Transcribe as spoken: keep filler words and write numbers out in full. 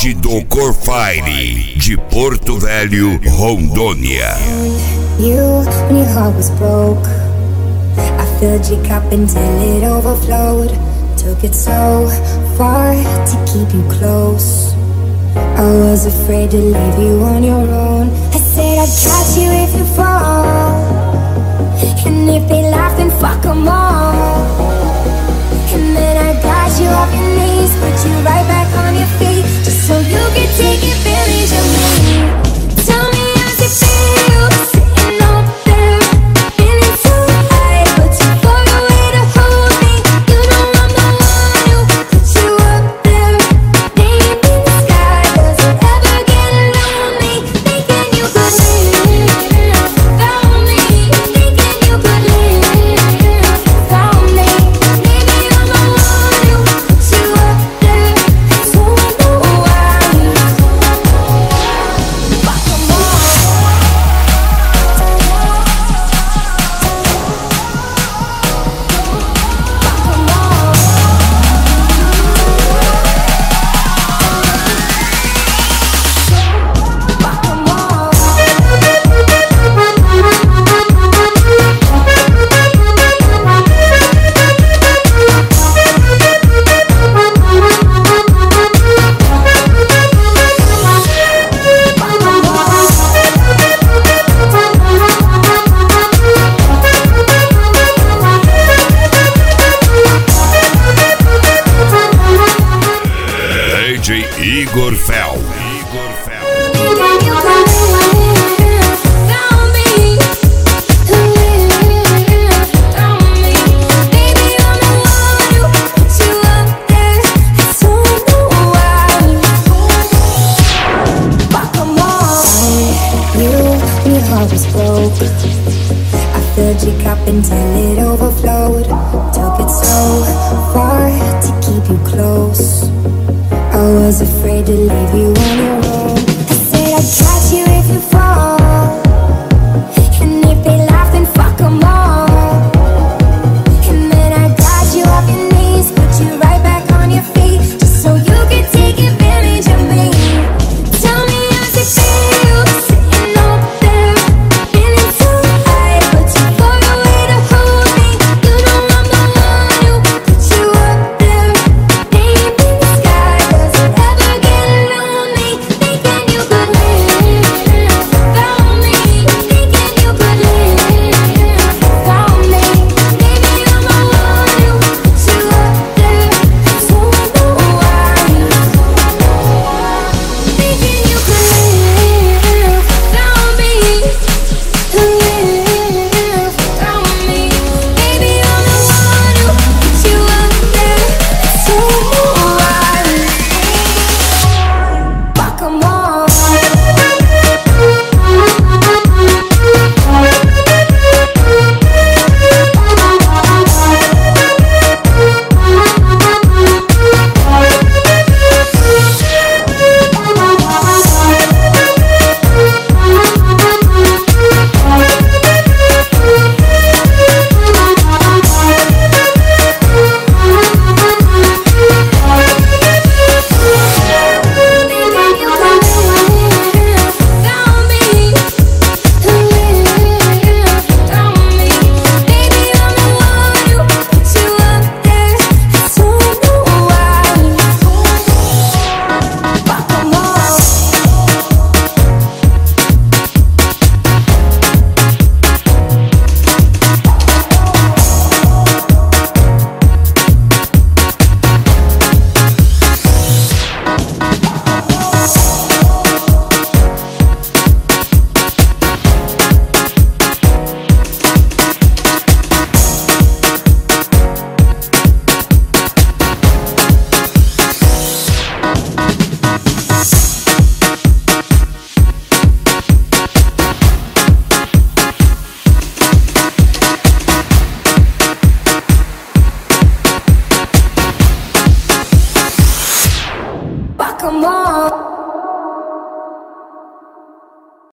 Cândido Corfire, de Porto Velho, Rondônia. You, when your heart was broke, I filled your cup until it overflowed. Took it so far to keep you close. I was afraid to leave you on your own. I said I'd catch you if you fall, and if they laugh then fuck them all. And then I got you off your knees, put you right back on your feet, just so you could take advantage of me. Tell me how's it feel, sitting up there, feeling so high, but too far away to hold me. You know I'm the one who put you up there, name in the sky. Does it ever get lonely, thinking you could live without me, thinking you could live without me? Maybe I'm the one who put you up there, so I know why. Fuck 'em all. D J Igor Fel. Igor Fel. Thinking you could live without me, live without me. Baby, I'm the one who put you up there, so I know why. Fuck 'em all. You, when your heart was broke, I filled your cup until it overflowed. Took it so far to keep you close. I was afraid to leave you on your own. I said I'd catch you if you fall, and if they laugh then fuck 'em all. And then I got you off your knees, put you right back on your feet, just so you could take advantage of me. Tell me how's it feel, sitting up there, feeling so high, but too far away to hold me. You know I'm the one who put you up there, name in the sky. Does it ever get lonely, thinking you could live without me, thinking you could live without me? Maybe I'm the one who put you up there, so I know why. Thinking you could live without me, live without me. Maybe I'm the one who put you up there, so I know why. Fuck 'em all. Fuck 'em all.